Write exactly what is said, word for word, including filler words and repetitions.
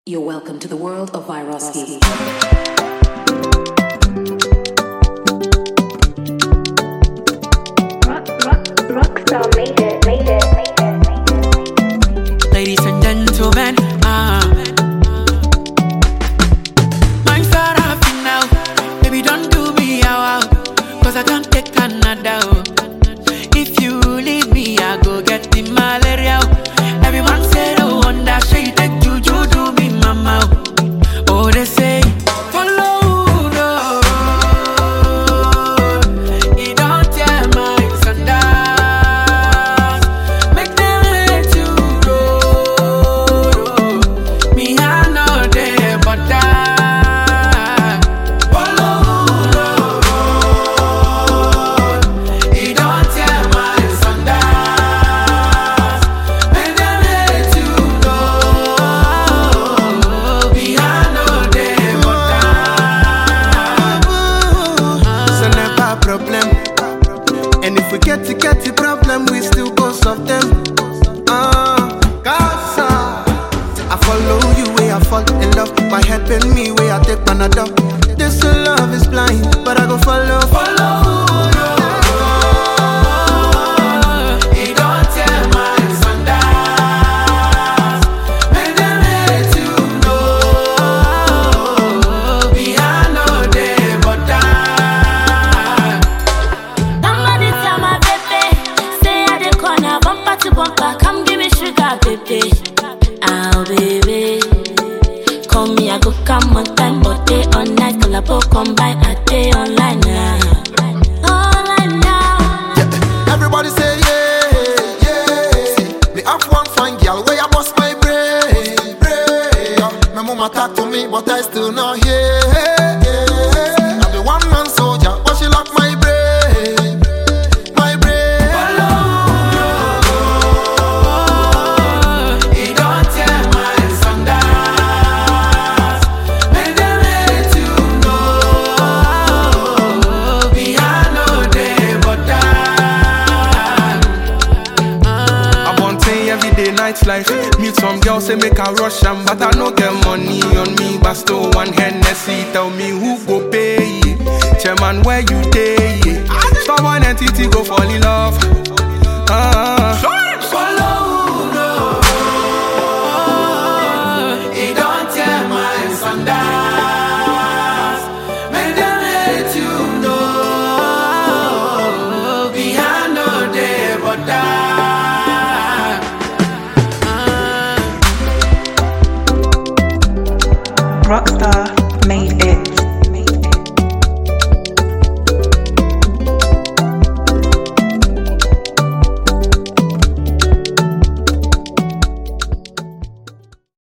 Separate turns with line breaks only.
You're welcome to the world of Vyroski.
Rock, rock, Rockstar made it, made it, made it, made it.
Ladies and gentlemen, ah, my star happy now. Baby, don't do me out, cause I can't take Canada. Oh. If you leave me, I go get the malaria. Everyone say the one that she take juju do me, mama. Oh, they say follow the road. You don't tell my son that. Make them let you go. Me I know they but that. Follow the road. You don't tell my son that. Make them let you go. Me I know they but that.
So never problem. And if we get to get the problem, we still go solve them. Ah, Gaza. I follow you where I fall in love. My head bend me where I take Panadol. This love is blind, but I go follow.
Follow the road. You don't tell my son that. Make them let you know. Me I know they but that.
Somebody tell my baby, stay at the corner, bumper to bumper, come give me sugar, baby. Ah, baby, call me, I go come on time, but day all night, collabo combine, I day online now, online now.
Yeah, everybody say yeah, yeah. See, me have one fine girl where I bust my brain, brain. Yeah, my mama talk to me, but I still not hear. Yeah, I be one man soldier, but she lock my brain, my brain.
You don't tell my son that. Make them let you know. Me I know they but that.
I want say everyday night life. Meet some girls say make a rush am, but I no get money on me. But still one Hennessy, tell me who go pay. Chairman, where you day? Stubborn entity go fall in love. Ah.
Follow the road. You don't tell my son that. Make them let you know. Me I know they but that.
Rockstar made it.